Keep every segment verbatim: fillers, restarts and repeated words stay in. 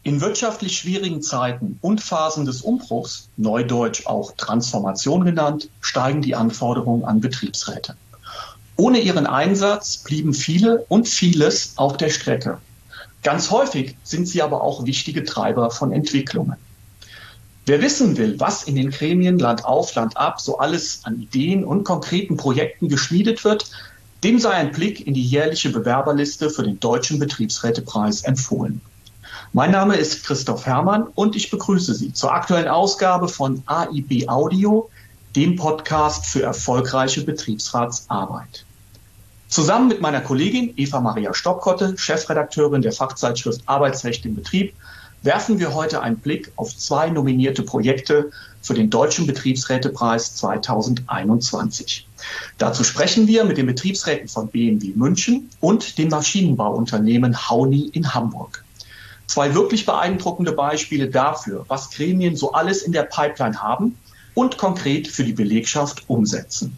In wirtschaftlich schwierigen Zeiten und Phasen des Umbruchs, neudeutsch auch Transformation genannt, steigen die Anforderungen an Betriebsräte. Ohne ihren Einsatz blieben viele und vieles auf der Strecke. Ganz häufig sind sie aber auch wichtige Treiber von Entwicklungen. Wer wissen will, was in den Gremien Land auf, Land ab so alles an Ideen und konkreten Projekten geschmiedet wird, dem sei ein Blick in die jährliche Bewerberliste für den Deutschen Betriebsrätepreis empfohlen. Mein Name ist Christoph Herrmann und ich begrüße Sie zur aktuellen Ausgabe von A I B Audio, dem Podcast für erfolgreiche Betriebsratsarbeit. Zusammen mit meiner Kollegin Eva Maria Stoppkotte, Chefredakteurin der Fachzeitschrift Arbeitsrecht im Betrieb, werfen wir heute einen Blick auf zwei nominierte Projekte für den Deutschen Betriebsrätepreis zweitausendeinundzwanzig. Dazu sprechen wir mit den Betriebsräten von B M W München und dem Maschinenbauunternehmen Hauni in Hamburg. Zwei wirklich beeindruckende Beispiele dafür, was Gremien so alles in der Pipeline haben und konkret für die Belegschaft umsetzen.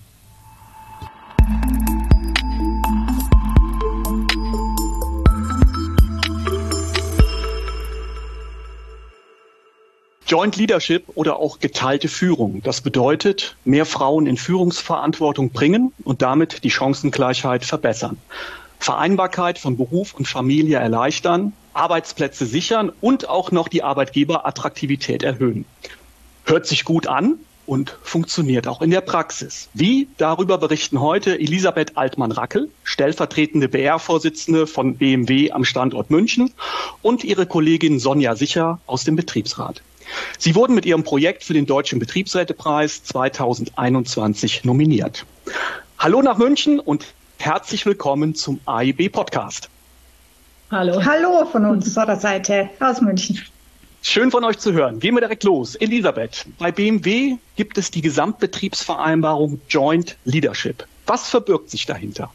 Joint Leadership oder auch geteilte Führung. Das bedeutet, mehr Frauen in Führungsverantwortung bringen und damit die Chancengleichheit verbessern. Vereinbarkeit von Beruf und Familie erleichtern, Arbeitsplätze sichern und auch noch die Arbeitgeberattraktivität erhöhen. Hört sich gut an und funktioniert auch in der Praxis. Wie? Darüber berichten heute Elisabeth Altmann-Rackel, stellvertretende B R-Vorsitzende von B M W am Standort München, und ihre Kollegin Sonja Sicher aus dem Betriebsrat. Sie wurden mit ihrem Projekt für den Deutschen Betriebsrätepreis zweitausendeinundzwanzig nominiert. Hallo nach München und herzlich willkommen zum A I B-Podcast. Hallo. Hallo von unserer Seite aus München. Schön von euch zu hören. Gehen wir direkt los. Elisabeth, bei B M W gibt es die Gesamtbetriebsvereinbarung Joint Leadership. Was verbirgt sich dahinter?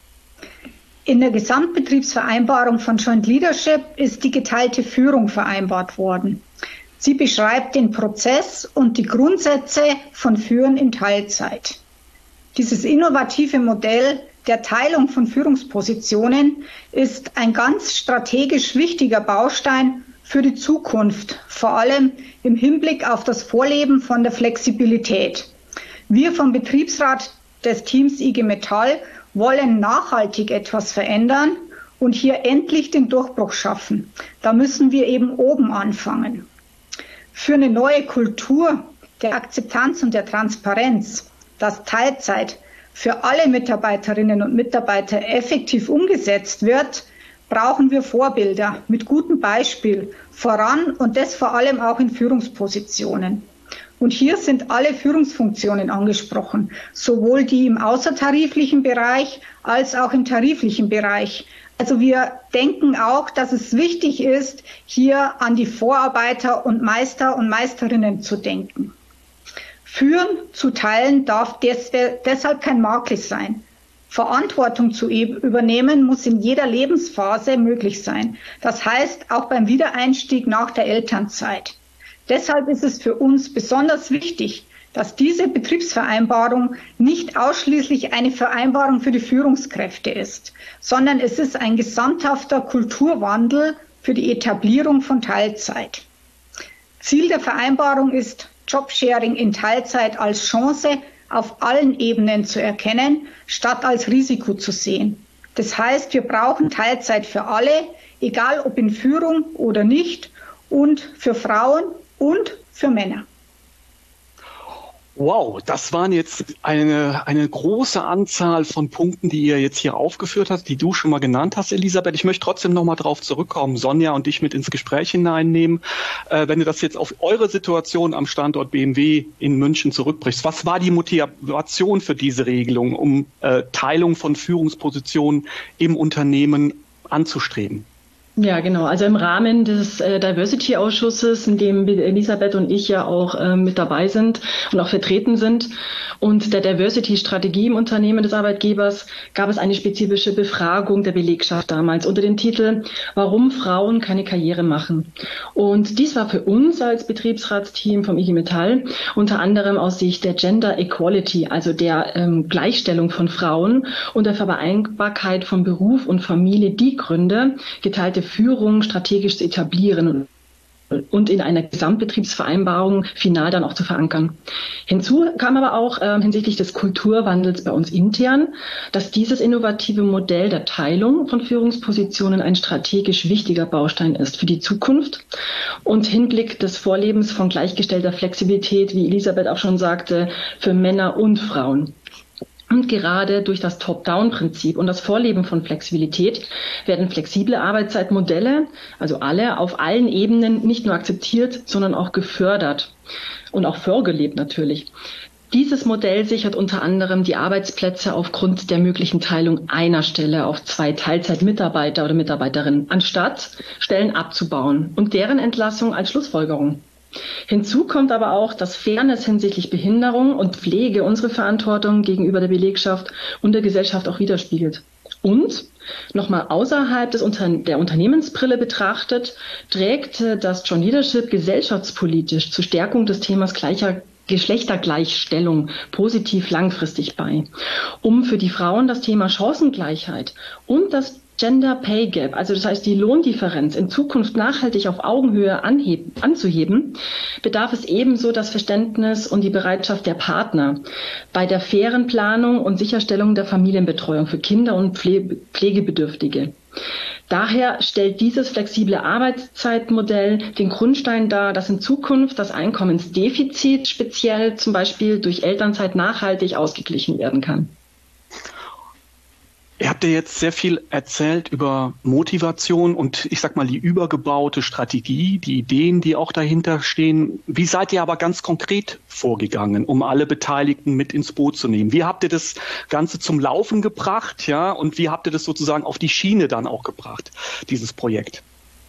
In der Gesamtbetriebsvereinbarung von Joint Leadership ist die geteilte Führung vereinbart worden. Sie beschreibt den Prozess und die Grundsätze von Führen in Teilzeit. Dieses innovative Modell der Teilung von Führungspositionen ist ein ganz strategisch wichtiger Baustein für die Zukunft, vor allem im Hinblick auf das Vorleben von der Flexibilität. Wir vom Betriebsrat des Teams I G Metall wollen nachhaltig etwas verändern und hier endlich den Durchbruch schaffen. Da müssen wir eben oben anfangen. Für eine neue Kultur der Akzeptanz und der Transparenz, dass Teilzeit für alle Mitarbeiterinnen und Mitarbeiter effektiv umgesetzt wird, brauchen wir Vorbilder mit gutem Beispiel voran und das vor allem auch in Führungspositionen. Und hier sind alle Führungsfunktionen angesprochen, sowohl die im außertariflichen Bereich als auch im tariflichen Bereich. Also wir denken auch, dass es wichtig ist, hier an die Vorarbeiter und Meister und Meisterinnen zu denken. Führen zu teilen darf des, deshalb kein Makel sein. Verantwortung zu übernehmen muss in jeder Lebensphase möglich sein. Das heißt auch beim Wiedereinstieg nach der Elternzeit. Deshalb ist es für uns besonders wichtig, dass diese Betriebsvereinbarung nicht ausschließlich eine Vereinbarung für die Führungskräfte ist, sondern es ist ein gesamthafter Kulturwandel für die Etablierung von Teilzeit. Ziel der Vereinbarung ist, Jobsharing in Teilzeit als Chance auf allen Ebenen zu erkennen, statt als Risiko zu sehen. Das heißt, wir brauchen Teilzeit für alle, egal ob in Führung oder nicht, und für Frauen und für Männer. Wow, das waren jetzt eine, eine große Anzahl von Punkten, die ihr jetzt hier aufgeführt habt, die du schon mal genannt hast, Elisabeth. Ich möchte trotzdem noch mal drauf zurückkommen, Sonja und dich mit ins Gespräch hineinnehmen. Äh, wenn du das jetzt auf eure Situation am Standort B M W in München zurückbrichst, was war die Motivation für diese Regelung, um äh, Teilung von Führungspositionen im Unternehmen anzustreben? Ja, genau. Also im Rahmen des äh, Diversity-Ausschusses, in dem Elisabeth und ich ja auch äh, mit dabei sind und auch vertreten sind, und der Diversity-Strategie im Unternehmen des Arbeitgebers, gab es eine spezifische Befragung der Belegschaft damals unter dem Titel „Warum Frauen keine Karriere machen?“ Und dies war für uns als Betriebsratsteam vom I G Metall unter anderem aus Sicht der Gender Equality, also der ähm, Gleichstellung von Frauen und der Vereinbarkeit von Beruf und Familie, die Gründe, geteilte Führung strategisch zu etablieren. Und und in einer Gesamtbetriebsvereinbarung final dann auch zu verankern. Hinzu kam aber auch äh, hinsichtlich des Kulturwandels bei uns intern, dass dieses innovative Modell der Teilung von Führungspositionen ein strategisch wichtiger Baustein ist für die Zukunft und Hinblick des Vorlebens von gleichgestellter Flexibilität, wie Elisabeth auch schon sagte, für Männer und Frauen. Und gerade durch das Top-Down-Prinzip und das Vorleben von Flexibilität werden flexible Arbeitszeitmodelle, also alle, auf allen Ebenen nicht nur akzeptiert, sondern auch gefördert und auch vorgelebt natürlich. Dieses Modell sichert unter anderem die Arbeitsplätze aufgrund der möglichen Teilung einer Stelle auf zwei Teilzeitmitarbeiter oder Mitarbeiterinnen, anstatt Stellen abzubauen und deren Entlassung als Schlussfolgerung. Hinzu kommt aber auch, dass Fairness hinsichtlich Behinderung und Pflege unsere Verantwortung gegenüber der Belegschaft und der Gesellschaft auch widerspiegelt. Und nochmal außerhalb des Unter- der Unternehmensbrille betrachtet, trägt das Joint Leadership gesellschaftspolitisch zur Stärkung des Themas gleicher Geschlechtergleichstellung positiv langfristig bei, um für die Frauen das Thema Chancengleichheit und das Gender Pay Gap, also das heißt die Lohndifferenz in Zukunft nachhaltig auf Augenhöhe anheben, anzuheben, bedarf es ebenso das Verständnis und die Bereitschaft der Partner bei der fairen Planung und Sicherstellung der Familienbetreuung für Kinder und Pfle- Pflegebedürftige. Daher stellt dieses flexible Arbeitszeitmodell den Grundstein dar, dass in Zukunft das Einkommensdefizit speziell zum Beispiel durch Elternzeit nachhaltig ausgeglichen werden kann. Ihr habt ja jetzt sehr viel erzählt über Motivation und ich sag mal die übergebaute Strategie, die Ideen, die auch dahinter stehen. Wie seid ihr aber ganz konkret vorgegangen, um alle Beteiligten mit ins Boot zu nehmen? Wie habt ihr das Ganze zum Laufen gebracht, ja? Und wie habt ihr das sozusagen auf die Schiene dann auch gebracht, dieses Projekt?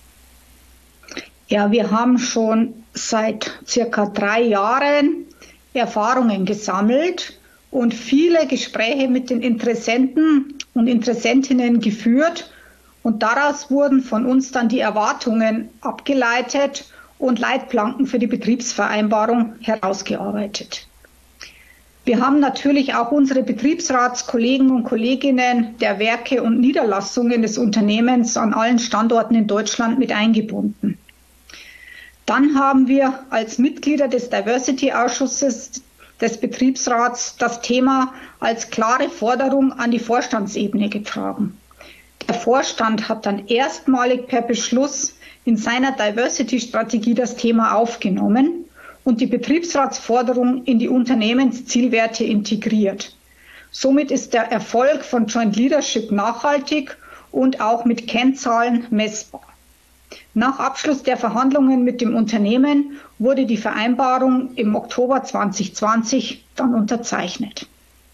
Ja, wir haben schon seit circa drei Jahren Erfahrungen gesammelt und viele Gespräche mit den Interessenten und Interessentinnen geführt. Und daraus wurden von uns dann die Erwartungen abgeleitet und Leitplanken für die Betriebsvereinbarung herausgearbeitet. Wir haben natürlich auch unsere Betriebsratskollegen und Kolleginnen der Werke und Niederlassungen des Unternehmens an allen Standorten in Deutschland mit eingebunden. Dann haben wir als Mitglieder des Diversity-Ausschusses des Betriebsrats das Thema als klare Forderung an die Vorstandsebene getragen. Der Vorstand hat dann erstmalig per Beschluss in seiner Diversity-Strategie das Thema aufgenommen und die Betriebsratsforderung in die Unternehmenszielwerte integriert. Somit ist der Erfolg von Joint Leadership nachhaltig und auch mit Kennzahlen messbar. Nach Abschluss der Verhandlungen mit dem Unternehmen wurde die Vereinbarung im Oktober zwanzig zwanzig dann unterzeichnet.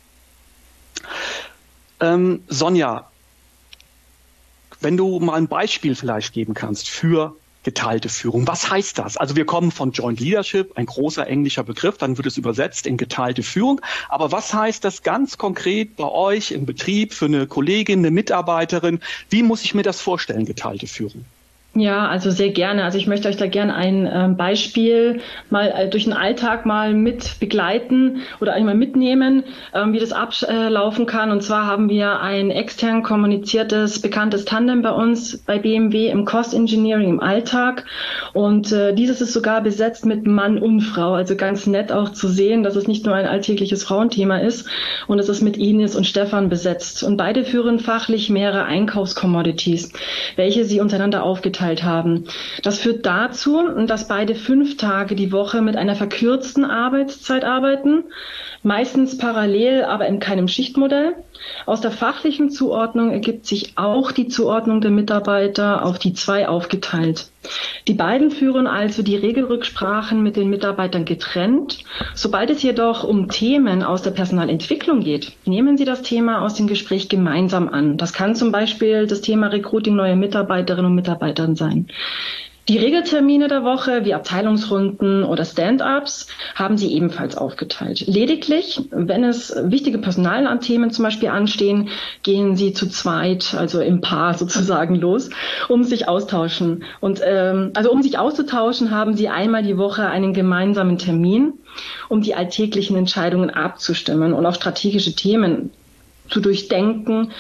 Ähm, Sonja, wenn du mal ein Beispiel vielleicht geben kannst für geteilte Führung. Was heißt das? Also wir kommen von Joint Leadership, ein großer englischer Begriff, dann wird es übersetzt in geteilte Führung. Aber was heißt das ganz konkret bei euch im Betrieb für eine Kollegin, eine Mitarbeiterin? Wie muss ich mir das vorstellen, geteilte Führung? Ja, also sehr gerne. Also ich möchte euch da gerne ein ähm, Beispiel mal äh, durch den Alltag mal mit begleiten oder einmal mitnehmen, ähm, wie das ablaufen kann. Und zwar haben wir ein extern kommuniziertes, bekanntes Tandem bei uns bei B M W im Cost Engineering im Alltag. Und äh, dieses ist sogar besetzt mit Mann und Frau. Also ganz nett auch zu sehen, dass es nicht nur ein alltägliches Frauenthema ist. Und es ist mit Ines und Stefan besetzt. Und beide führen fachlich mehrere Einkaufscommodities, welche sie untereinander aufgeteilt haben. Das führt dazu, dass beide fünf Tage die Woche mit einer verkürzten Arbeitszeit arbeiten, meistens parallel, aber in keinem Schichtmodell. Aus der fachlichen Zuordnung ergibt sich auch die Zuordnung der Mitarbeiter auf die zwei aufgeteilt. Die beiden führen also die Regelrücksprachen mit den Mitarbeitern getrennt. Sobald es jedoch um Themen aus der Personalentwicklung geht, nehmen sie das Thema aus dem Gespräch gemeinsam an. Das kann zum Beispiel das Thema Recruiting neuer Mitarbeiterinnen und Mitarbeitern sein. Die Regeltermine der Woche, wie Abteilungsrunden oder Stand-ups, haben sie ebenfalls aufgeteilt. Lediglich, wenn es wichtige Personalthemen zum Beispiel anstehen, gehen sie zu zweit, also im Paar sozusagen los, um sich austauschen. Und ähm, also um sich auszutauschen, haben sie einmal die Woche einen gemeinsamen Termin, um die alltäglichen Entscheidungen abzustimmen und auch strategische Themen zu durchdenken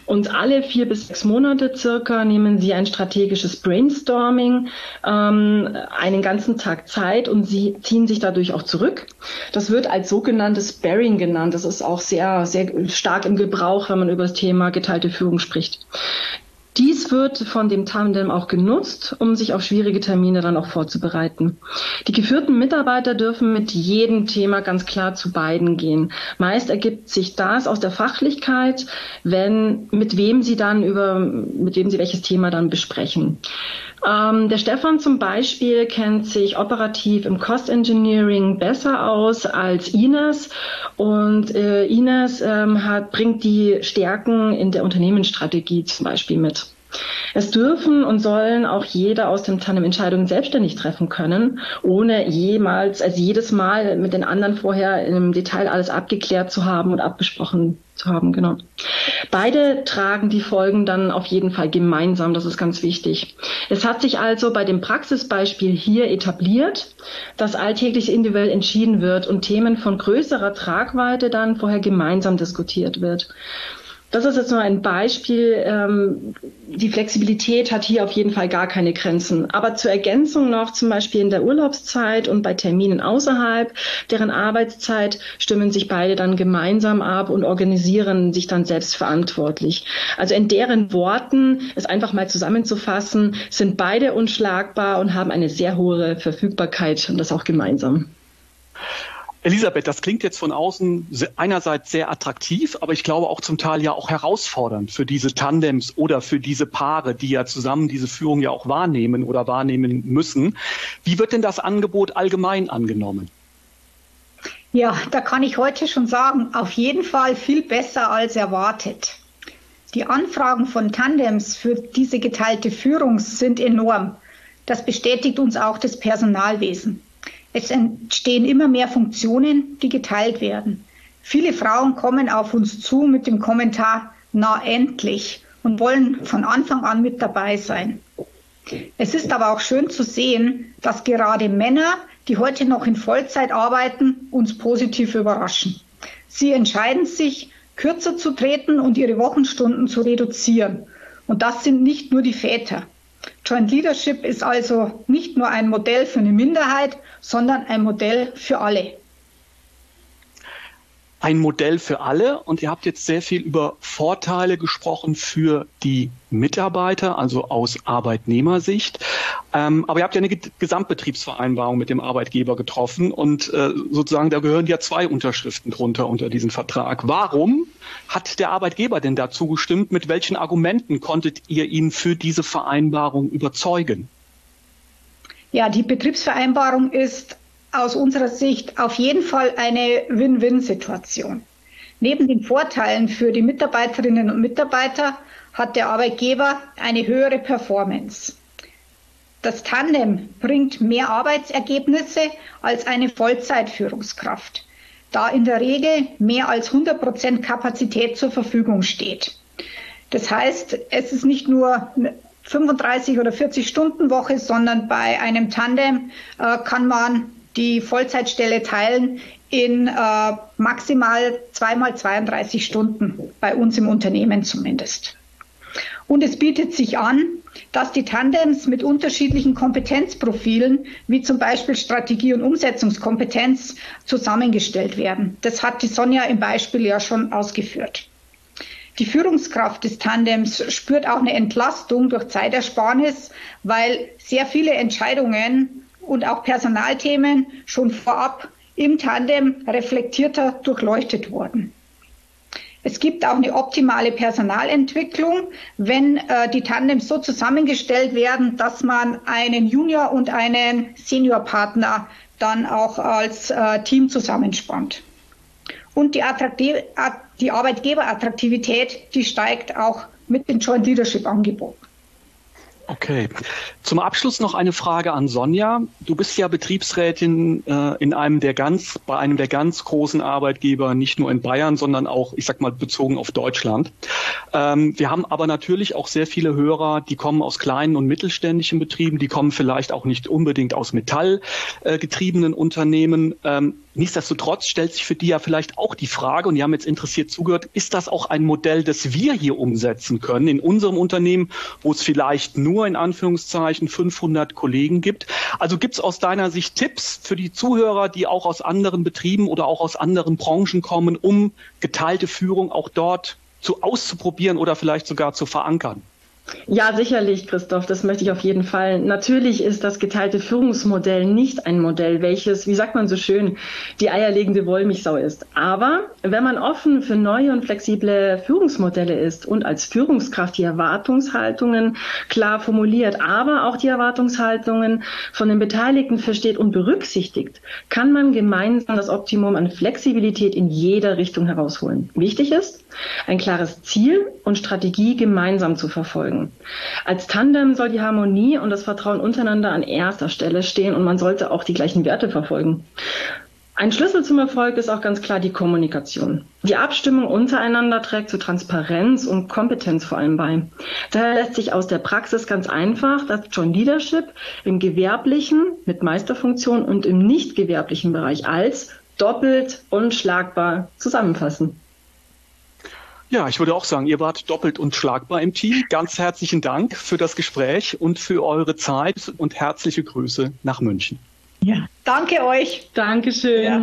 Und alle vier bis sechs Monate circa nehmen sie ein strategisches Brainstorming, ähm, einen ganzen Tag Zeit und sie ziehen sich dadurch auch zurück. Das wird als sogenanntes Sparring genannt. Das ist auch sehr, sehr stark im Gebrauch, wenn man über das Thema geteilte Führung spricht. Dies wird von dem Tandem auch genutzt, um sich auf schwierige Termine dann auch vorzubereiten. Die geführten Mitarbeiter dürfen mit jedem Thema ganz klar zu beiden gehen. Meist ergibt sich das aus der Fachlichkeit, wenn, mit wem sie dann über, mit wem sie welches Thema dann besprechen. Ähm, der Stefan zum Beispiel kennt sich operativ im Cost Engineering besser aus als Ines und äh, Ines ähm, hat, bringt die Stärken in der Unternehmensstrategie zum Beispiel mit. Es dürfen und sollen auch jeder aus dem Tandem Entscheidungen selbstständig treffen können, ohne jemals, also jedes Mal mit den anderen vorher im Detail alles abgeklärt zu haben und abgesprochen zu haben, genau. Beide tragen die Folgen dann auf jeden Fall gemeinsam, das ist ganz wichtig. Es hat sich also bei dem Praxisbeispiel hier etabliert, dass alltäglich individuell entschieden wird und Themen von größerer Tragweite dann vorher gemeinsam diskutiert wird. Das ist jetzt nur ein Beispiel. Ähm, die Flexibilität hat hier auf jeden Fall gar keine Grenzen. Aber zur Ergänzung noch, zum Beispiel in der Urlaubszeit und bei Terminen außerhalb deren Arbeitszeit stimmen sich beide dann gemeinsam ab und organisieren sich dann selbstverantwortlich. Also in deren Worten, es einfach mal zusammenzufassen, sind beide unschlagbar und haben eine sehr hohe Verfügbarkeit und das auch gemeinsam. Elisabeth, das klingt jetzt von außen einerseits sehr attraktiv, aber ich glaube auch zum Teil ja auch herausfordernd für diese Tandems oder für diese Paare, die ja zusammen diese Führung ja auch wahrnehmen oder wahrnehmen müssen. Wie wird denn das Angebot allgemein angenommen? Ja, da kann ich heute schon sagen, auf jeden Fall viel besser als erwartet. Die Anfragen von Tandems für diese geteilte Führung sind enorm. Das bestätigt uns auch das Personalwesen. Es entstehen immer mehr Funktionen, die geteilt werden. Viele Frauen kommen auf uns zu mit dem Kommentar, na endlich, und wollen von Anfang an mit dabei sein. Es ist aber auch schön zu sehen, dass gerade Männer, die heute noch in Vollzeit arbeiten, uns positiv überraschen. Sie entscheiden sich, kürzer zu treten und ihre Wochenstunden zu reduzieren. Und das sind nicht nur die Väter. Joint Leadership ist also nicht nur ein Modell für eine Minderheit, sondern ein Modell für alle. Ein Modell für alle, und ihr habt jetzt sehr viel über Vorteile gesprochen für die Mitarbeiter, also aus Arbeitnehmersicht. Ähm, aber ihr habt ja eine Gesamtbetriebsvereinbarung mit dem Arbeitgeber getroffen und äh, sozusagen da gehören ja zwei Unterschriften drunter unter diesen Vertrag. Warum hat der Arbeitgeber denn dazu gestimmt? Mit welchen Argumenten konntet ihr ihn für diese Vereinbarung überzeugen? Ja, die Betriebsvereinbarung ist aus unserer Sicht auf jeden Fall eine Win-Win-Situation. Neben den Vorteilen für die Mitarbeiterinnen und Mitarbeiter hat der Arbeitgeber eine höhere Performance. Das Tandem bringt mehr Arbeitsergebnisse als eine Vollzeitführungskraft, da in der Regel mehr als hundert Prozent Kapazität zur Verfügung steht. Das heißt, es ist nicht nur fünfunddreißig oder vierzig Stunden Woche, sondern bei einem Tandem äh, kann man die Vollzeitstelle teilen in äh, maximal zweimal zweiunddreißig Stunden, bei uns im Unternehmen zumindest. Und es bietet sich an, dass die Tandems mit unterschiedlichen Kompetenzprofilen, wie zum Beispiel Strategie- und Umsetzungskompetenz, zusammengestellt werden. Das hat die Sonja im Beispiel ja schon ausgeführt. Die Führungskraft des Tandems spürt auch eine Entlastung durch Zeitersparnis, weil sehr viele Entscheidungen und auch Personalthemen schon vorab im Tandem reflektierter durchleuchtet wurden. Es gibt auch eine optimale Personalentwicklung, wenn äh, die Tandems so zusammengestellt werden, dass man einen Junior- und einen Seniorpartner dann auch als äh, Team zusammenspannt. Und die, Attraktiv- die Arbeitgeberattraktivität, die steigt auch mit den Joint Leadership Angeboten. Okay. Zum Abschluss noch eine Frage an Sonja. Du bist ja Betriebsrätin äh, in einem der ganz, bei einem der ganz großen Arbeitgeber, nicht nur in Bayern, sondern auch, ich sag mal, bezogen auf Deutschland. Ähm, wir haben aber natürlich auch sehr viele Hörer, die kommen aus kleinen und mittelständischen Betrieben, die kommen vielleicht auch nicht unbedingt aus metallgetriebenen äh, Unternehmen. Ähm, Nichtsdestotrotz stellt sich für die ja vielleicht auch die Frage, und die haben jetzt interessiert zugehört, ist das auch ein Modell, das wir hier umsetzen können in unserem Unternehmen, wo es vielleicht nur in Anführungszeichen fünfhundert Kollegen gibt? Also gibt es aus deiner Sicht Tipps für die Zuhörer, die auch aus anderen Betrieben oder auch aus anderen Branchen kommen, um geteilte Führung auch dort zu auszuprobieren oder vielleicht sogar zu verankern? Ja, sicherlich, Christoph, das möchte ich auf jeden Fall. Natürlich ist das geteilte Führungsmodell nicht ein Modell, welches, wie sagt man so schön, die eierlegende Wollmilchsau ist. Aber wenn man offen für neue und flexible Führungsmodelle ist und als Führungskraft die Erwartungshaltungen klar formuliert, aber auch die Erwartungshaltungen von den Beteiligten versteht und berücksichtigt, kann man gemeinsam das Optimum an Flexibilität in jeder Richtung herausholen. Wichtig ist, ein klares Ziel und Strategie gemeinsam zu verfolgen. Als Tandem soll die Harmonie und das Vertrauen untereinander an erster Stelle stehen und man sollte auch die gleichen Werte verfolgen. Ein Schlüssel zum Erfolg ist auch ganz klar die Kommunikation. Die Abstimmung untereinander trägt zu Transparenz und Kompetenz vor allem bei. Daher lässt sich aus der Praxis ganz einfach das Joint Leadership im gewerblichen mit Meisterfunktion und im nicht gewerblichen Bereich als doppelt unschlagbar zusammenfassen. Ja, ich würde auch sagen, ihr wart doppelt unschlagbar im Team. Ganz herzlichen Dank für das Gespräch und für eure Zeit und herzliche Grüße nach München. Ja, danke euch. Dankeschön. Ja.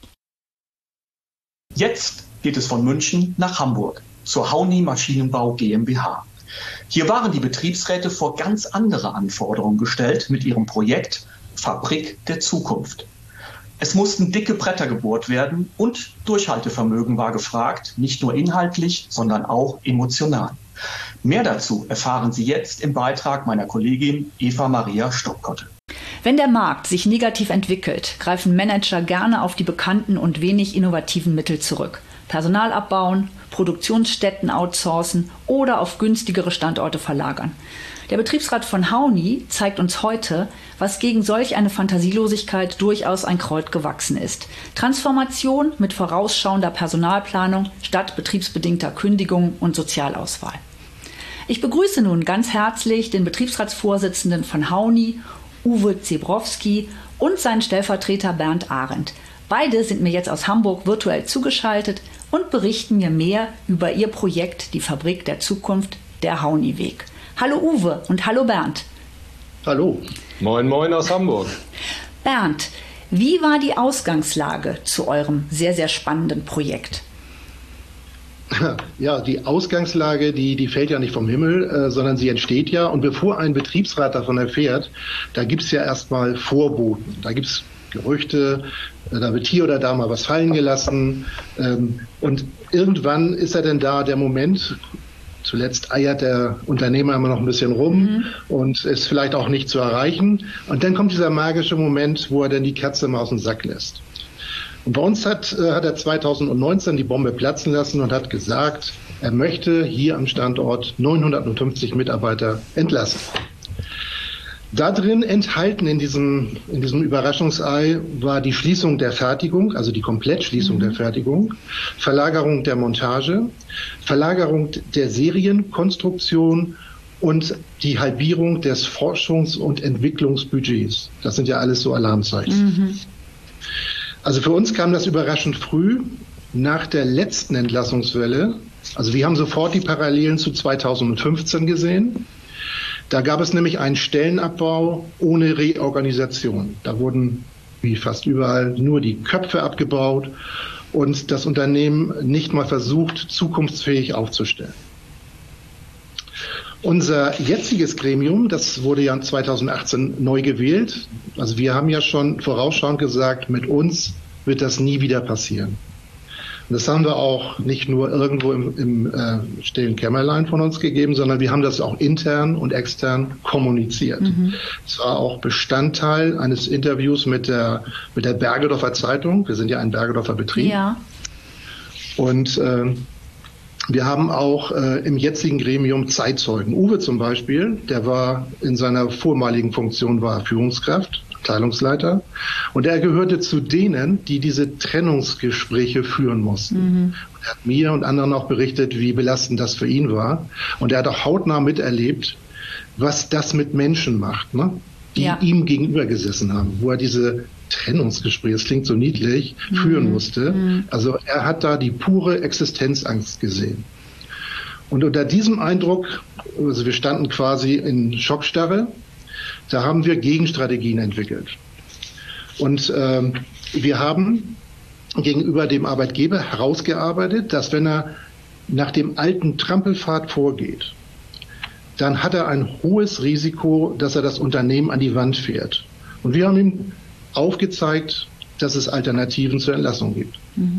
Jetzt geht es von München nach Hamburg zur Hauni Maschinenbau GmbH. Hier waren die Betriebsräte vor ganz andere Anforderungen gestellt mit ihrem Projekt Fabrik der Zukunft. Es mussten dicke Bretter gebohrt werden und Durchhaltevermögen war gefragt, nicht nur inhaltlich, sondern auch emotional. Mehr dazu erfahren Sie jetzt im Beitrag meiner Kollegin Eva Maria Stoppkotte. Wenn der Markt sich negativ entwickelt, greifen Manager gerne auf die bekannten und wenig innovativen Mittel zurück. Personal abbauen, Produktionsstätten outsourcen oder auf günstigere Standorte verlagern. Der Betriebsrat von Hauni zeigt uns heute, was gegen solch eine Fantasielosigkeit durchaus ein Kreuz gewachsen ist. Transformation mit vorausschauender Personalplanung statt betriebsbedingter Kündigung und Sozialauswahl. Ich begrüße nun ganz herzlich den Betriebsratsvorsitzenden von Hauni, Uwe Zebrowski, und seinen Stellvertreter Bernd Arendt. Beide sind mir jetzt aus Hamburg virtuell zugeschaltet und berichten mir mehr über ihr Projekt, die Fabrik der Zukunft, der Hauni-Weg. Hallo Uwe und hallo Bernd. Hallo. Moin, moin aus Hamburg. Bernd, wie war die Ausgangslage zu eurem sehr, sehr spannenden Projekt? Ja, die Ausgangslage, die, die fällt ja nicht vom Himmel, äh, sondern sie entsteht ja. Und bevor ein Betriebsrat davon erfährt, da gibt es ja erstmal Vorboten. Da gibt es Gerüchte, äh, da wird hier oder da mal was fallen gelassen. Ähm, und irgendwann ist er denn da, der Moment. Zuletzt eiert der Unternehmer immer noch ein bisschen rum mhm. und ist vielleicht auch nicht zu erreichen. Und dann kommt dieser magische Moment, wo er dann die Katze mal aus dem Sack lässt. Und bei uns hat, äh, hat er zweitausendneunzehn die Bombe platzen lassen und hat gesagt, er möchte hier am Standort neunhundertfünfzig Mitarbeiter entlassen. Da drin enthalten in diesem, in diesem Überraschungsei war die Schließung der Fertigung, also die Komplettschließung mhm. der Fertigung, Verlagerung der Montage, Verlagerung der Serienkonstruktion und die Halbierung des Forschungs- und Entwicklungsbudgets. Das sind ja alles so Alarmzeichen. Mhm. Also für uns kam das überraschend früh nach der letzten Entlassungswelle. Also wir haben sofort die Parallelen zu zweitausendfünfzehn gesehen. Da gab es nämlich einen Stellenabbau ohne Reorganisation. Da wurden, wie fast überall, nur die Köpfe abgebaut und das Unternehmen nicht mal versucht, zukunftsfähig aufzustellen. Unser jetziges Gremium, das wurde ja zweitausendachtzehn neu gewählt. Also wir haben ja schon vorausschauend gesagt, mit uns wird das nie wieder passieren. Und das haben wir auch nicht nur irgendwo im, im äh, stillen Kämmerlein von uns gegeben, sondern wir haben das auch intern und extern kommuniziert. Mhm. Es war auch Bestandteil eines Interviews mit der, mit der Bergedorfer Zeitung. Wir sind ja ein Bergedorfer Betrieb. Ja. Und äh, Wir haben auch äh, im jetzigen Gremium Zeitzeugen. Uwe zum Beispiel, der war in seiner vormaligen Funktion war Führungskraft, Abteilungsleiter, und er gehörte zu denen, die diese Trennungsgespräche führen mussten. Mhm. Und er hat mir und anderen auch berichtet, wie belastend das für ihn war. Und er hat auch hautnah miterlebt, was das mit Menschen macht, ne? Die ja. ihm gegenüber gesessen haben, wo er diese Trennungsgespräche, das klingt so niedlich, mhm. führen musste. Mhm. Also er hat da die pure Existenzangst gesehen. Und unter diesem Eindruck, also wir standen quasi in Schockstarre, da haben wir Gegenstrategien entwickelt. Und ähm, wir haben gegenüber dem Arbeitgeber herausgearbeitet, dass wenn er nach dem alten Trampelpfad vorgeht, dann hat er ein hohes Risiko, dass er das Unternehmen an die Wand fährt. Und wir haben ihm aufgezeigt, dass es Alternativen zur Entlassung gibt.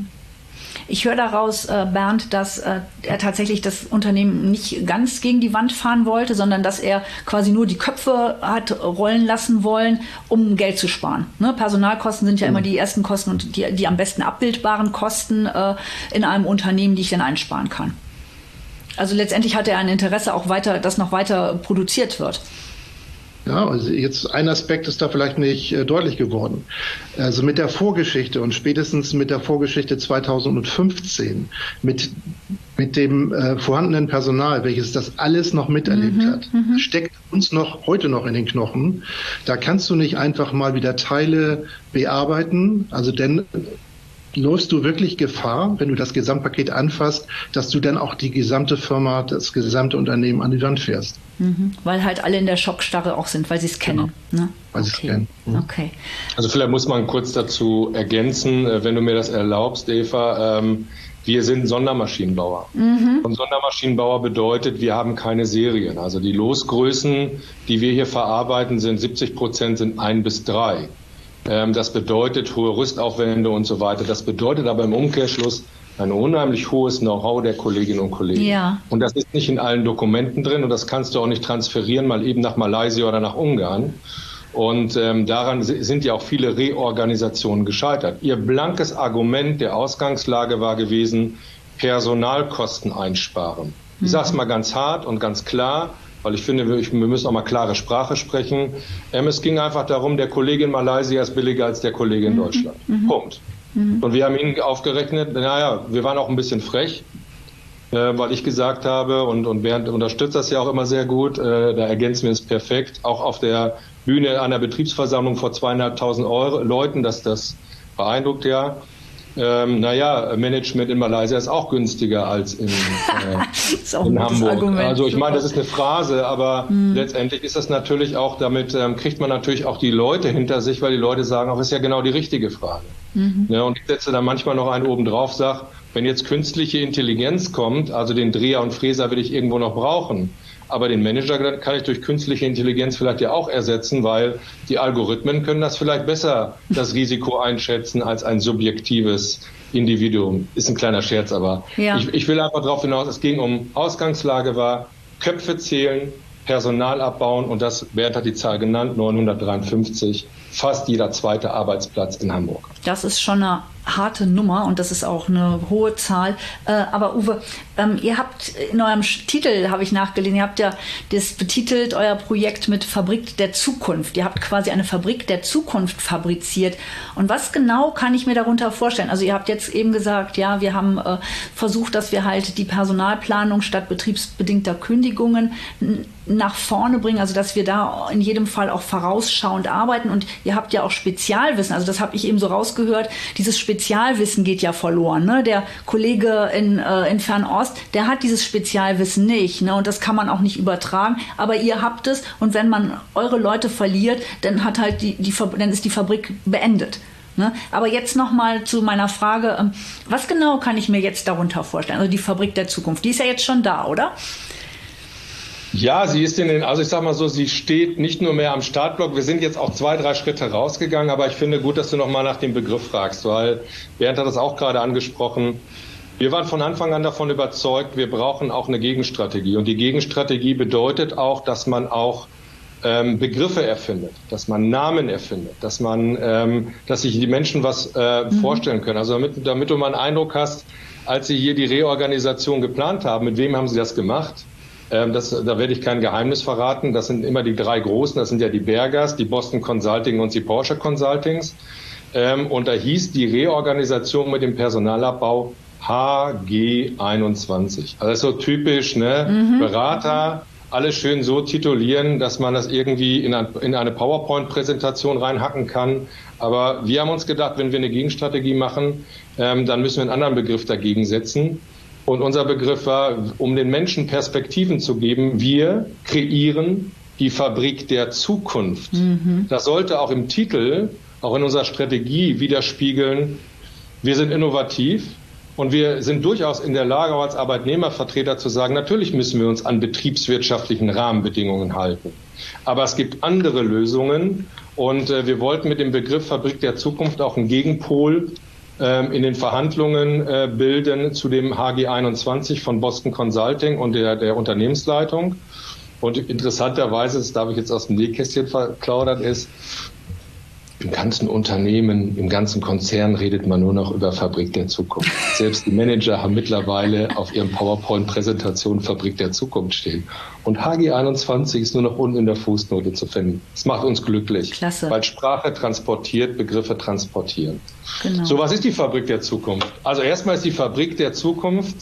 Ich höre daraus, äh, Bernd, dass äh, er tatsächlich das Unternehmen nicht ganz gegen die Wand fahren wollte, sondern dass er quasi nur die Köpfe hat rollen lassen wollen, um Geld zu sparen. Ne? Personalkosten sind ja mhm. immer die ersten Kosten und die, die am besten abbildbaren Kosten äh, in einem Unternehmen, die ich dann einsparen kann. Also letztendlich hat er ein Interesse auch weiter, dass noch weiter produziert wird. Ja, also jetzt ein Aspekt ist da vielleicht nicht äh, deutlich geworden. Also mit der Vorgeschichte und spätestens mit der Vorgeschichte zweitausendfünfzehn, mit, mit dem äh, vorhandenen Personal, welches das alles noch miterlebt mhm, hat, m- steckt uns noch heute noch in den Knochen. Da kannst du nicht einfach mal wieder Teile bearbeiten, also denn läufst du wirklich Gefahr, wenn du das Gesamtpaket anfasst, dass du dann auch die gesamte Firma, das gesamte Unternehmen an die Wand fährst. Mhm, weil halt alle in der Schockstarre auch sind, weil sie es kennen. Genau. Ne? Weil okay. sie es kennen. Mhm. Okay. Also vielleicht muss man kurz dazu ergänzen, wenn du mir das erlaubst, Eva, ähm, wir sind Sondermaschinenbauer. Mhm. Und Sondermaschinenbauer bedeutet, wir haben keine Serien. Also die Losgrößen, die wir hier verarbeiten, sind siebzig Prozent sind ein bis drei. Das bedeutet hohe Rüstaufwände und so weiter. Das bedeutet aber im Umkehrschluss ein unheimlich hohes Know-how der Kolleginnen und Kollegen. Ja. Und das ist nicht in allen Dokumenten drin und das kannst du auch nicht transferieren, mal eben nach Malaysia oder nach Ungarn. Und ähm, daran sind ja auch viele Reorganisationen gescheitert. Ihr blankes Argument der Ausgangslage war gewesen, Personalkosten einsparen. Ich sage es mal ganz hart und ganz klar, weil ich finde, wir müssen auch mal klare Sprache sprechen. Ähm, es ging einfach darum, der Kollege in Malaysia ist billiger als der Kollege in Deutschland. Mhm. Punkt. Mhm. Und wir haben ihn aufgerechnet, naja, wir waren auch ein bisschen frech, äh, weil ich gesagt habe, und, und Bernd unterstützt das ja auch immer sehr gut, äh, da ergänzen wir es perfekt, auch auf der Bühne einer Betriebsversammlung vor zweieinhalbtausend Euro Leuten, dass das beeindruckt ja. Ähm, naja, Management in Malaysia ist auch günstiger als in, äh, in Hamburg. Argument. Also ich meine, das ist eine Phrase, aber hm. letztendlich ist das natürlich auch, damit ähm, kriegt man natürlich auch die Leute hinter sich, weil die Leute sagen, auch ist ja genau die richtige Frage. Mhm. Ja, und ich setze da manchmal noch einen oben drauf, sage, wenn jetzt künstliche Intelligenz kommt, also den Dreher und Fräser will ich irgendwo noch brauchen, aber den Manager kann ich durch künstliche Intelligenz vielleicht ja auch ersetzen, weil die Algorithmen können das vielleicht besser, das Risiko einschätzen, als ein subjektives Individuum. Ist ein kleiner Scherz, aber ja. ich, ich will einfach darauf hinaus, es ging um Ausgangslage war, Köpfe zählen, Personal abbauen und das, Bernd hat die Zahl genannt, neunhundertdreiundfünfzig, fast jeder zweite Arbeitsplatz in Hamburg. Das ist schon eine harte Nummer und das ist auch eine hohe Zahl. Äh, aber Uwe, ähm, ihr habt in eurem Titel, habe ich nachgelesen, ihr habt ja das betitelt, euer Projekt mit Fabrik der Zukunft. Ihr habt quasi eine Fabrik der Zukunft fabriziert. Und was genau kann ich mir darunter vorstellen? Also ihr habt jetzt eben gesagt, ja, wir haben äh, versucht, dass wir halt die Personalplanung statt betriebsbedingter Kündigungen n- nach vorne bringen, also dass wir da in jedem Fall auch vorausschauend arbeiten. Und ihr habt ja auch Spezialwissen, also das habe ich eben so rausgehört, dieses Spezialwissen geht ja verloren. Ne? Der Kollege in, äh, in Fernost, der hat dieses Spezialwissen nicht, ne? Und das kann man auch nicht übertragen, aber ihr habt es und wenn man eure Leute verliert, dann hat halt die, die dann ist die Fabrik beendet. Ne? Aber jetzt nochmal zu meiner Frage, ähm, was genau kann ich mir jetzt darunter vorstellen? Also die Fabrik der Zukunft, die ist ja jetzt schon da, oder? Ja, sie ist in den, also ich sag mal so, sie steht nicht nur mehr am Startblock. Wir sind jetzt auch zwei, drei Schritte rausgegangen, aber ich finde gut, dass du nochmal nach dem Begriff fragst, weil Bernd hat das auch gerade angesprochen. Wir waren von Anfang an davon überzeugt, wir brauchen auch eine Gegenstrategie. Und die Gegenstrategie bedeutet auch, dass man auch ähm, Begriffe erfindet, dass man Namen erfindet, dass man, ähm, dass sich die Menschen was äh, mhm. vorstellen können. Also damit, damit du mal einen Eindruck hast, als Sie hier die Reorganisation geplant haben, mit wem haben Sie das gemacht? Ähm, das, da werde ich kein Geheimnis verraten. Das sind immer die drei Großen. Das sind ja die Bergers, die Boston Consulting und die Porsche Consultings. Ähm, und da hieß die Reorganisation mit dem Personalabbau H G einundzwanzig. Also so typisch, ne? Mhm. Berater, alles schön so titulieren, dass man das irgendwie in, ein, in eine PowerPoint-Präsentation reinhacken kann. Aber wir haben uns gedacht, wenn wir eine Gegenstrategie machen, ähm, dann müssen wir einen anderen Begriff dagegen setzen. Und unser Begriff war, um den Menschen Perspektiven zu geben, wir kreieren die Fabrik der Zukunft. Mhm. Das sollte auch im Titel, auch in unserer Strategie widerspiegeln, wir sind innovativ. Und wir sind durchaus in der Lage, als Arbeitnehmervertreter zu sagen, natürlich müssen wir uns an betriebswirtschaftlichen Rahmenbedingungen halten. Aber es gibt andere Lösungen. Und äh, wir wollten mit dem Begriff Fabrik der Zukunft auch einen Gegenpol äh, in den Verhandlungen äh, bilden zu dem H G einundzwanzig von Boston Consulting und der, der Unternehmensleitung. Und interessanterweise, das darf ich jetzt aus dem Nähkästchen verplaudern, ist, im ganzen Unternehmen, im ganzen Konzern redet man nur noch über Fabrik der Zukunft. Selbst die Manager haben mittlerweile auf ihren PowerPoint-Präsentationen Fabrik der Zukunft stehen. Und H G einundzwanzig ist nur noch unten in der Fußnote zu finden. Das macht uns glücklich. Klasse. Weil Sprache transportiert, Begriffe transportieren. Genau. So, was ist die Fabrik der Zukunft? Also erstmal ist die Fabrik der Zukunft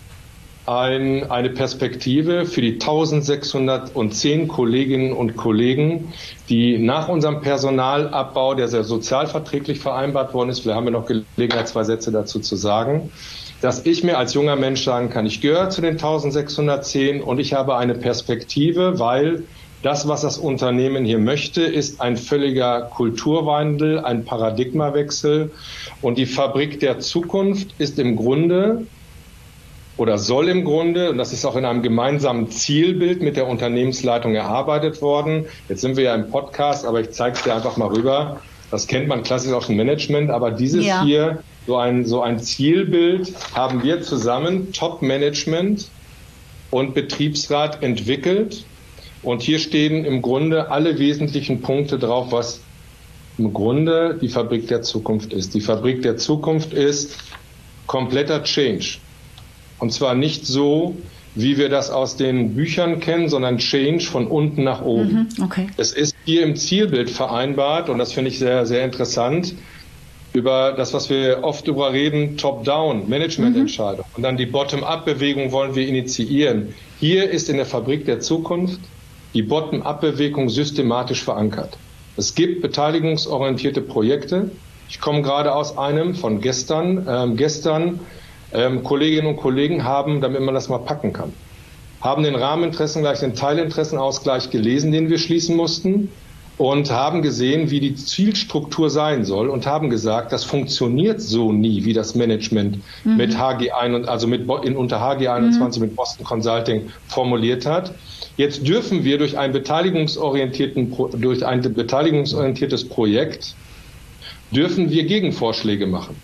Ein, eine Perspektive für die eintausendsechshundertzehn Kolleginnen und Kollegen, die nach unserem Personalabbau, der sehr sozialverträglich vereinbart worden ist, wir haben ja noch Gelegenheit, zwei Sätze dazu zu sagen, dass ich mir als junger Mensch sagen kann, ich gehöre zu den eintausendsechshundertzehn und ich habe eine Perspektive, weil das, was das Unternehmen hier möchte, ist ein völliger Kulturwandel, ein Paradigmawechsel. Und die Fabrik der Zukunft ist im Grunde oder soll im Grunde, und das ist auch in einem gemeinsamen Zielbild mit der Unternehmensleitung erarbeitet worden. Jetzt sind wir ja im Podcast, aber ich zeige es dir einfach mal rüber. Das kennt man klassisch aus dem Management, aber dieses ja. hier, so ein, so ein Zielbild haben wir zusammen, Top-Management und Betriebsrat entwickelt. Und hier stehen im Grunde alle wesentlichen Punkte drauf, was im Grunde die Fabrik der Zukunft ist. Die Fabrik der Zukunft ist kompletter Change. Und zwar nicht so, wie wir das aus den Büchern kennen, sondern Change von unten nach oben. Mhm, okay. Es ist hier im Zielbild vereinbart, und das finde ich sehr, sehr interessant, über das, was wir oft über reden, Top-Down, Managemententscheidung. Mhm. Und dann die Bottom-Up-Bewegung wollen wir initiieren. Hier ist in der Fabrik der Zukunft die Bottom-Up-Bewegung systematisch verankert. Es gibt beteiligungsorientierte Projekte. Ich komme gerade aus einem von gestern. Ähm, gestern Ähm, Kolleginnen und Kollegen haben, damit man das mal packen kann, haben den Rahmeninteressen gleich den Teilinteressenausgleich gelesen, den wir schließen mussten, und haben gesehen, wie die Zielstruktur sein soll, und haben gesagt, das funktioniert so nie, wie das Management mhm. mit H G eins, also mit in, unter H G einundzwanzig mhm. mit Boston Consulting formuliert hat. Jetzt dürfen wir durch ein beteiligungsorientierten durch ein beteiligungsorientiertes Projekt dürfen wir Gegenvorschläge machen.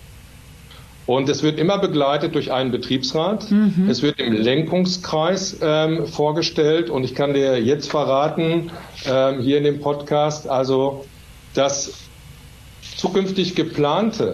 Und es wird immer begleitet durch einen Betriebsrat. Mhm. Es wird im Lenkungskreis ähm, vorgestellt. Und ich kann dir jetzt verraten, ähm, hier in dem Podcast, also das zukünftig geplante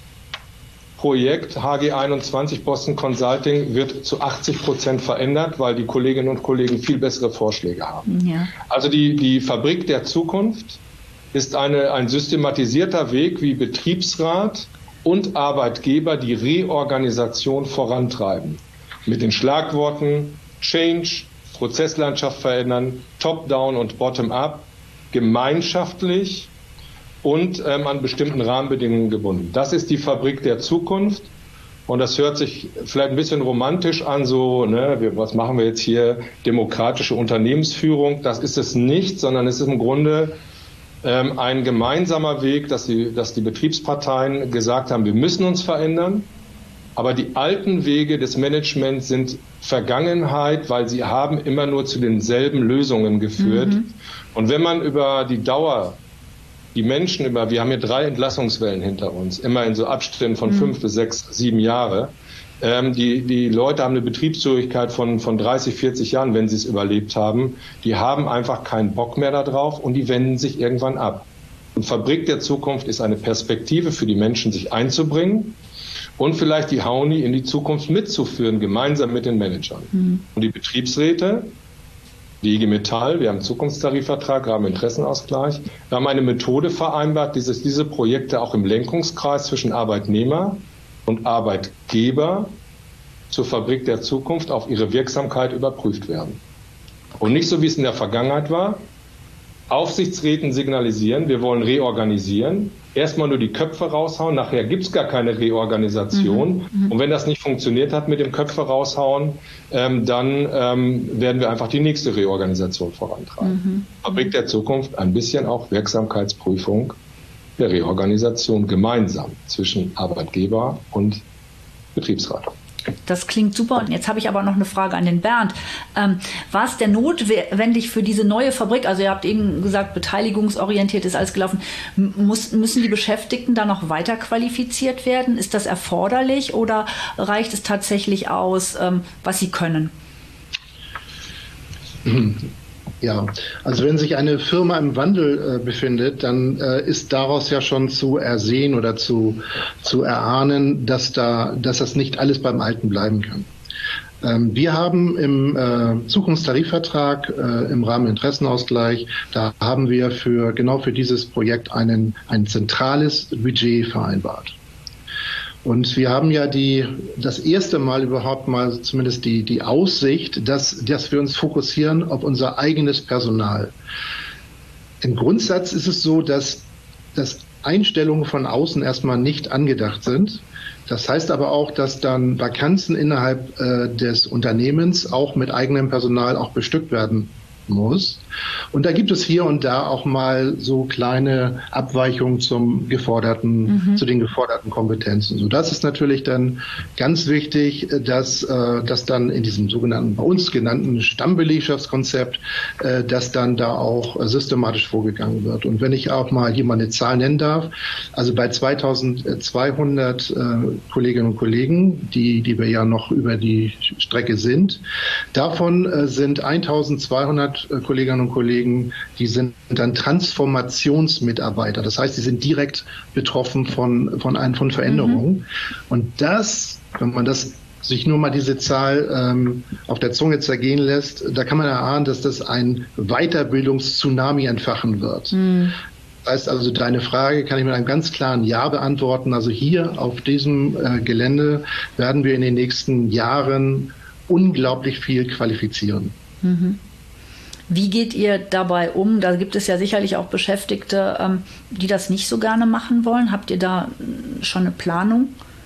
Projekt H G einundzwanzig Boston Consulting wird zu achtzig Prozent verändert, weil die Kolleginnen und Kollegen viel bessere Vorschläge haben. Ja. Also die, die Fabrik der Zukunft ist eine, ein systematisierter Weg, wie Betriebsrat und Arbeitgeber die Reorganisation vorantreiben. Mit den Schlagworten Change, Prozesslandschaft verändern, Top-Down und Bottom-Up, gemeinschaftlich und ähm, an bestimmten Rahmenbedingungen gebunden. Das ist die Fabrik der Zukunft. Und das hört sich vielleicht ein bisschen romantisch an, so, ne, wir, was machen wir jetzt hier, demokratische Unternehmensführung. Das ist es nicht, sondern es ist im Grunde ähm, ein gemeinsamer Weg, dass die, dass die Betriebsparteien gesagt haben, wir müssen uns verändern. Aber die alten Wege des Managements sind Vergangenheit, weil sie haben immer nur zu denselben Lösungen geführt. Mhm. Und wenn man über die Dauer die Menschen über, wir haben hier drei Entlassungswellen hinter uns, immer in so Abständen von mhm. fünf bis sechs, sieben Jahre. Ähm, die, die Leute haben eine Betriebsfähigkeit von, von dreißig, vierzig Jahren, wenn sie es überlebt haben. Die haben einfach keinen Bock mehr darauf und die wenden sich irgendwann ab. Und Fabrik der Zukunft ist eine Perspektive für die Menschen, sich einzubringen und vielleicht die Hauni in die Zukunft mitzuführen, gemeinsam mit den Managern. Mhm. Und die Betriebsräte, die I G Metall, wir haben einen Zukunftstarifvertrag, wir haben Interessenausgleich, wir haben eine Methode vereinbart, dieses, diese Projekte auch im Lenkungskreis zwischen Arbeitnehmer und Arbeitgeber zur Fabrik der Zukunft auf ihre Wirksamkeit überprüft werden. Und nicht so, wie es in der Vergangenheit war, Aufsichtsräten signalisieren, wir wollen reorganisieren, erstmal nur die Köpfe raushauen, nachher gibt es gar keine Reorganisation. Mhm. Und wenn das nicht funktioniert hat mit dem Köpfe raushauen, ähm, dann ähm, werden wir einfach die nächste Reorganisation vorantreiben. Mhm. Fabrik der Zukunft, ein bisschen auch Wirksamkeitsprüfung der Reorganisation gemeinsam zwischen Arbeitgeber und Betriebsrat. Das klingt super. Und jetzt habe ich aber noch eine Frage an den Bernd. Ähm, war es denn notwendig für diese neue Fabrik, also ihr habt eben gesagt, beteiligungsorientiert ist alles gelaufen, muss, müssen die Beschäftigten da noch weiter qualifiziert werden? Ist das erforderlich oder reicht es tatsächlich aus, ähm, was sie können? Ja, also wenn sich eine Firma im Wandel äh, befindet, dann äh, ist daraus ja schon zu ersehen oder zu, zu erahnen, dass da, dass das nicht alles beim Alten bleiben kann. Ähm, wir haben im äh, Zukunftstarifvertrag äh, im Rahmen Interessenausgleich, da haben wir für genau für dieses Projekt einen, ein zentrales Budget vereinbart. Und wir haben ja die, das erste Mal überhaupt mal zumindest die, die Aussicht, dass, dass wir uns fokussieren auf unser eigenes Personal. Im Grundsatz ist es so, dass, dass Einstellungen von außen erstmal nicht angedacht sind. Das heißt aber auch, dass dann Vakanzen innerhalb äh, des Unternehmens auch mit eigenem Personal auch bestückt werden muss. Und da gibt es hier und da auch mal so kleine Abweichungen zum geforderten, mhm. zu den geforderten Kompetenzen. So, das ist natürlich dann ganz wichtig, dass, äh, dass dann in diesem sogenannten, bei uns genannten Stammbelegschaftskonzept, äh, dass dann da auch äh, systematisch vorgegangen wird. Und wenn ich auch mal hier mal eine Zahl nennen darf, also bei zweitausendzweihundert äh, Kolleginnen und Kollegen, die, die wir ja noch über die Strecke sind, davon äh, sind eintausendzweihundert Kolleginnen und Kollegen, die sind dann Transformationsmitarbeiter. Das heißt, die sind direkt betroffen von, von, ein, von Veränderungen. Mhm. Und das, wenn man das sich nur mal diese Zahl ähm, auf der Zunge zergehen lässt, da kann man erahnen, dass das ein Weiterbildungstsunami entfachen wird. Mhm. Das heißt also, deine Frage kann ich mit einem ganz klaren Ja beantworten. Also hier auf diesem äh, Gelände werden wir in den nächsten Jahren unglaublich viel qualifizieren. Mhm. Wie geht ihr dabei um? Da gibt es ja sicherlich auch Beschäftigte, ähm, die das nicht so gerne machen wollen. Habt ihr da schon eine Planung?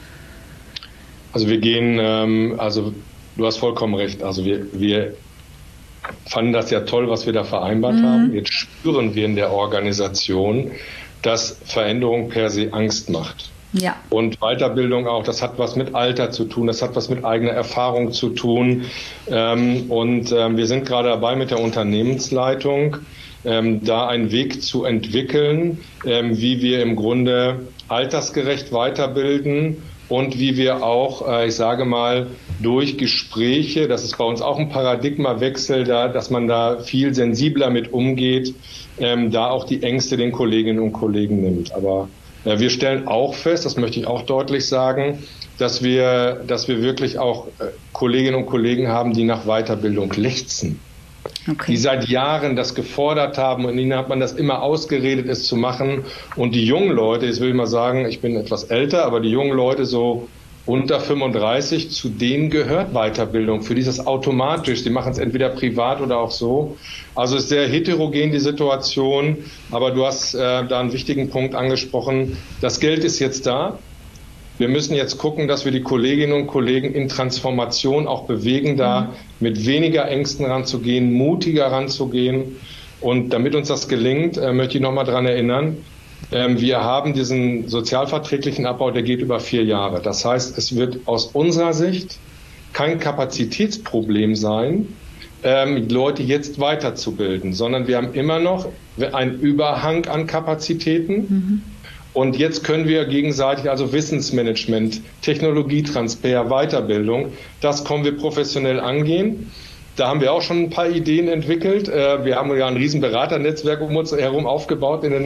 Also wir gehen, ähm, also du hast vollkommen recht. Also wir, wir fanden das ja toll, was wir da vereinbart mhm. haben. Jetzt spüren wir in der Organisation, dass Veränderung per se Angst macht. Ja. Und Weiterbildung auch, das hat was mit Alter zu tun, das hat was mit eigener Erfahrung zu tun. Ähm, und ähm, wir sind gerade dabei mit der Unternehmensleitung, ähm, da einen Weg zu entwickeln, ähm, wie wir im Grunde altersgerecht weiterbilden und wie wir auch, äh, ich sage mal, durch Gespräche, das ist bei uns auch ein Paradigmawechsel, da, dass man da viel sensibler mit umgeht, ähm, da auch die Ängste den Kolleginnen und Kollegen nimmt. Aber wir stellen auch fest, das möchte ich auch deutlich sagen, dass wir, dass wir wirklich auch Kolleginnen und Kollegen haben, die nach Weiterbildung lechzen. Okay. Die seit Jahren das gefordert haben und ihnen hat man das immer ausgeredet, es zu machen. Und die jungen Leute, jetzt will ich mal sagen, ich bin etwas älter, aber die jungen Leute so unter fünfunddreißig, zu denen gehört Weiterbildung. Für dieses automatisch. Sie machen es entweder privat oder auch so. Also ist sehr heterogen die Situation. Aber du hast äh, da einen wichtigen Punkt angesprochen. Das Geld ist jetzt da. Wir müssen jetzt gucken, dass wir die Kolleginnen und Kollegen in Transformation auch bewegen, da mhm. mit weniger Ängsten ranzugehen, mutiger ranzugehen. Und damit uns das gelingt, äh, möchte ich noch mal daran erinnern, wir haben diesen sozialverträglichen Abbau, der geht über vier Jahre. Das heißt, es wird aus unserer Sicht kein Kapazitätsproblem sein, Leute jetzt weiterzubilden, sondern wir haben immer noch einen Überhang an Kapazitäten. Mhm. Und jetzt können wir gegenseitig, also Wissensmanagement, Technologietransfer, Weiterbildung, das können wir professionell angehen. Da haben wir auch schon ein paar Ideen entwickelt. Wir haben ja ein riesen Beraternetzwerk um uns herum aufgebaut in den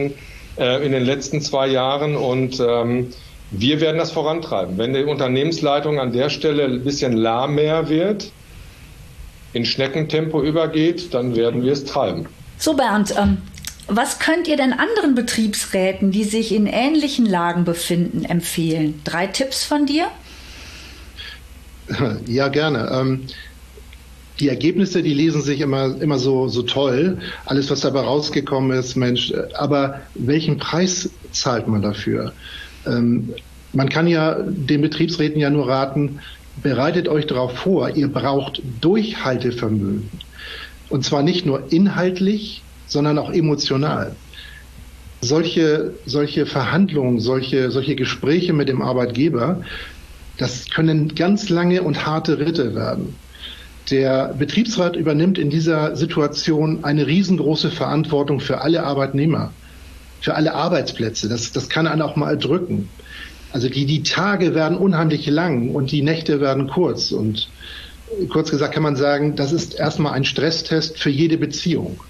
äh, in den letzten zwei Jahren und ähm, wir werden das vorantreiben. Wenn die Unternehmensleitung an der Stelle ein bisschen lahmer wird, in Schneckentempo übergeht, dann werden wir es treiben. So Bernd, ähm, was könnt ihr denn anderen Betriebsräten, die sich in ähnlichen Lagen befinden, empfehlen? Drei Tipps von dir? Ja, gerne. Ähm, die Ergebnisse, die lesen sich immer, immer so, so toll. Alles, was dabei rausgekommen ist, Mensch. Aber welchen Preis zahlt man dafür? Ähm, man kann ja den Betriebsräten ja nur raten, bereitet euch darauf vor, ihr braucht Durchhaltevermögen. Und zwar nicht nur inhaltlich, sondern auch emotional. Solche, solche Verhandlungen, solche, solche Gespräche mit dem Arbeitgeber, das können ganz lange und harte Ritte werden. Der Betriebsrat übernimmt in dieser Situation eine riesengroße Verantwortung für alle Arbeitnehmer, für alle Arbeitsplätze. Das, das kann einen auch mal erdrücken. Also die, die Tage werden unheimlich lang und die Nächte werden kurz. Und kurz gesagt kann man sagen, das ist erstmal ein Stresstest für jede Beziehung.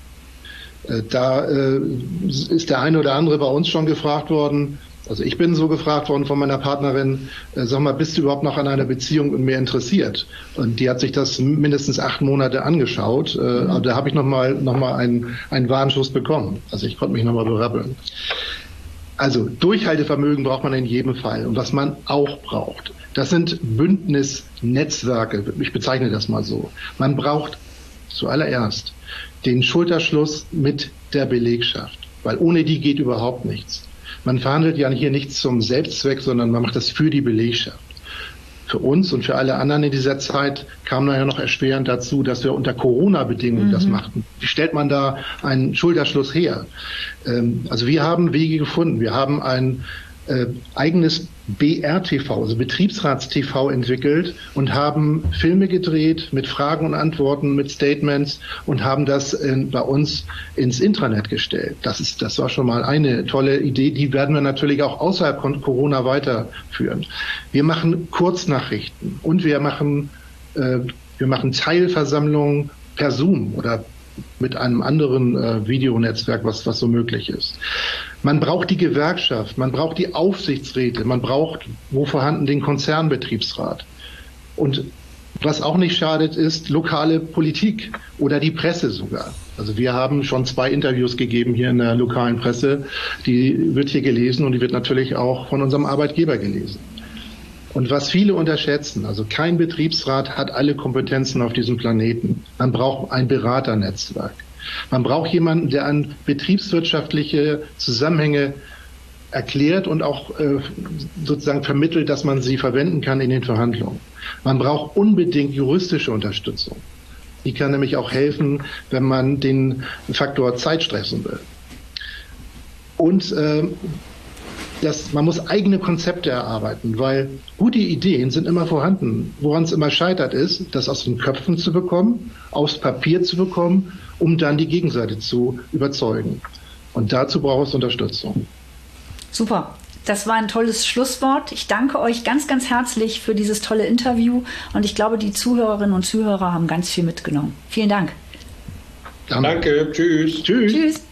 Da äh, ist der eine oder andere bei uns schon gefragt worden, also ich bin so gefragt worden von meiner Partnerin, äh, sag mal, bist du überhaupt noch an einer Beziehung und mir interessiert? Und die hat sich das mindestens acht Monate angeschaut, äh, mhm. aber da habe ich nochmal noch mal einen, einen Warnschuss bekommen. Also ich konnte mich nochmal berappeln. Also Durchhaltevermögen braucht man in jedem Fall. Und was man auch braucht, das sind Bündnisnetzwerke, ich bezeichne das mal so. Man braucht zuallererst den Schulterschluss mit der Belegschaft, weil ohne die geht überhaupt nichts. Man verhandelt ja hier nichts zum Selbstzweck, sondern man macht das für die Belegschaft. Für uns und für alle anderen in dieser Zeit kam dann ja noch erschwerend dazu, dass wir unter Corona-Bedingungen mhm. das machten. Wie stellt man da einen Schulterschluss her? Ähm, also wir haben Wege gefunden. Wir haben ein äh, eigenes B R T V, also Betriebsrats-T V entwickelt und haben Filme gedreht mit Fragen und Antworten, mit Statements und haben das in, bei uns ins Intranet gestellt. Das ist, das war schon mal eine tolle Idee. Die werden wir natürlich auch außerhalb von Corona weiterführen. Wir machen Kurznachrichten und wir machen, äh, wir machen Teilversammlungen per Zoom oder mit einem anderen äh, Videonetzwerk, was, was so möglich ist. Man braucht die Gewerkschaft, man braucht die Aufsichtsräte, man braucht, wo vorhanden, den Konzernbetriebsrat. Und was auch nicht schadet, ist lokale Politik oder die Presse sogar. Also wir haben schon zwei Interviews gegeben hier in der lokalen Presse. Die wird hier gelesen und die wird natürlich auch von unserem Arbeitgeber gelesen. Und was viele unterschätzen, also kein Betriebsrat hat alle Kompetenzen auf diesem Planeten. Man braucht ein Beraternetzwerk. Man braucht jemanden, der an betriebswirtschaftliche Zusammenhänge erklärt und auch äh, sozusagen vermittelt, dass man sie verwenden kann in den Verhandlungen. Man braucht unbedingt juristische Unterstützung. Die kann nämlich auch helfen, wenn man den Faktor Zeit stressen will. Und äh, Das, man muss eigene Konzepte erarbeiten, weil gute Ideen sind immer vorhanden. Woran es immer scheitert ist, das aus den Köpfen zu bekommen, aufs Papier zu bekommen, um dann die Gegenseite zu überzeugen. Und dazu braucht es Unterstützung. Super. Das war ein tolles Schlusswort. Ich danke euch ganz, ganz herzlich für dieses tolle Interview. Und ich glaube, die Zuhörerinnen und Zuhörer haben ganz viel mitgenommen. Vielen Dank. Danke. Danke. Tschüss. Tschüss. Tschüss.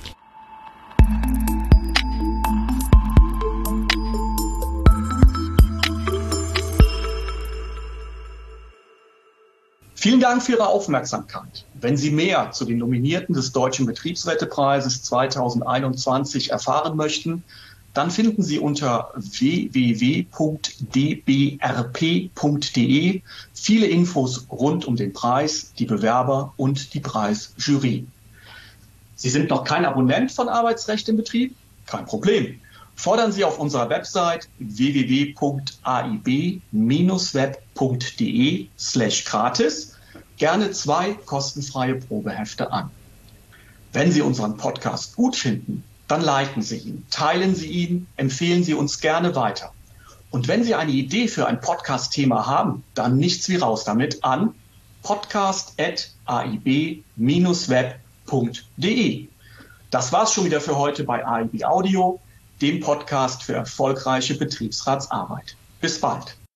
Vielen Dank für Ihre Aufmerksamkeit. Wenn Sie mehr zu den Nominierten des Deutschen Betriebsrätepreises zweitausendeinundzwanzig erfahren möchten, dann finden Sie unter w w w punkt d b r p punkt d e viele Infos rund um den Preis, die Bewerber und die Preisjury. Sie sind noch kein Abonnent von Arbeitsrecht im Betrieb? Kein Problem. Fordern Sie auf unserer Website w w w punkt a i b bindestrich web punkt d e slash gratis gerne zwei kostenfreie Probehefte an. Wenn Sie unseren Podcast gut finden, dann liken Sie ihn, teilen Sie ihn, empfehlen Sie uns gerne weiter. Und wenn Sie eine Idee für ein Podcast-Thema haben, dann nichts wie raus damit an podcast at a i b bindestrich web punkt d e. Das war's schon wieder für heute bei A I B Audio, dem Podcast für erfolgreiche Betriebsratsarbeit. Bis bald.